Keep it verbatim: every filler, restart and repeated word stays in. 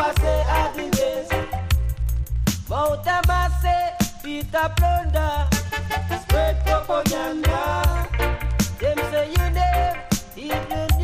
Papa say are the best. Mount a masse, Peter plunder, spread propaganda. Them say you name, even